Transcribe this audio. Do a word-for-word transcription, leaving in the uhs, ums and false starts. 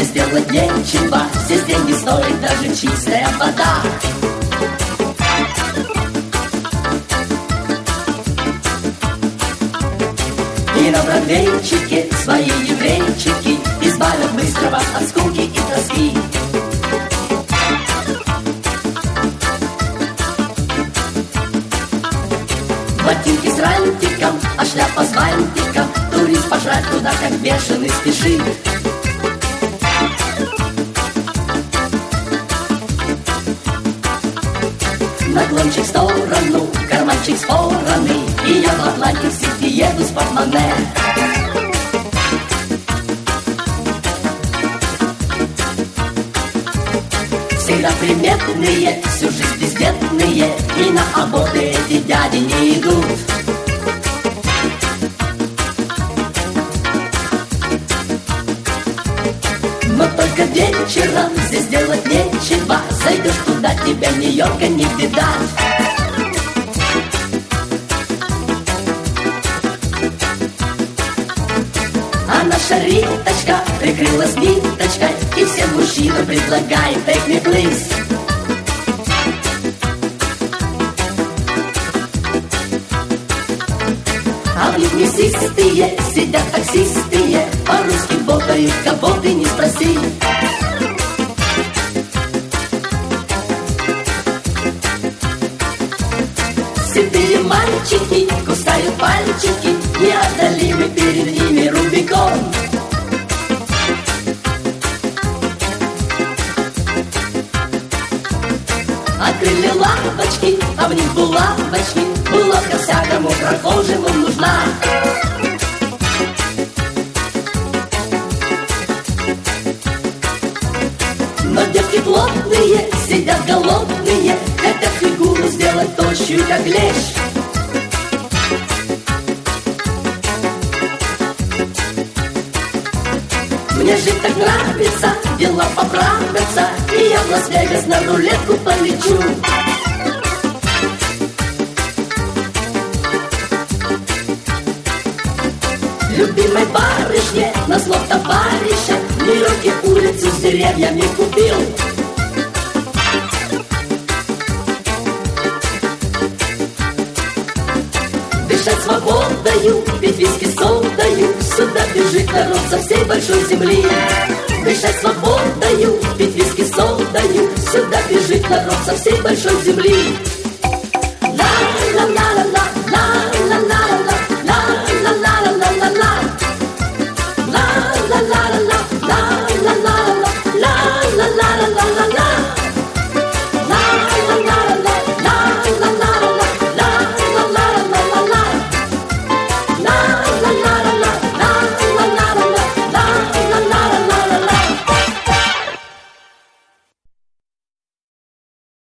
сделать нечего. Здесь деньги стоит даже чистая вода. И на Бродвейчике свои еврейчики избавят быстрого от скуки и тоски. Ботинки с рантиком, а шляпа с бантиком. Турист пожрать туда, как бешеный, спешит. Наклончик в сторону, карманчик с стороны, и я в Атлантик Сити еду с портмоне. Всегда приметные, всю жизнь безбедные, и на ободы эти дяди не идут. Но только вечером здесь делать нечего. Зайдешь туда, тебя Нью-Йорка не видать. А наша Риточка прикрылась ниточкой, и всем мужчинам предлагает take me please. А в них мясистые сидят таксистые, по-русски болтают, кого ты не спроси. Седые мальчики кусают пальчики, неодолимый перед ними Рубикон. Открыли лавочки, а в них булавочки. Булавка всякому прохожему нужна. Но девки плотные, сидят голодные, хотят фигуру сделать тощую, как лещ. Мне жить так нравится, дела поправятся, и я в Лас-Вегас на рулетку полечу. Любимой барышне назло товарища в Нью-Йорке улицу с деревьями купил. Дышать свободою, пить виски содою, сюда бежит народ со всей большой земли. Дышать свободою, пить виски содою, сюда бежит народ со всей большой земли.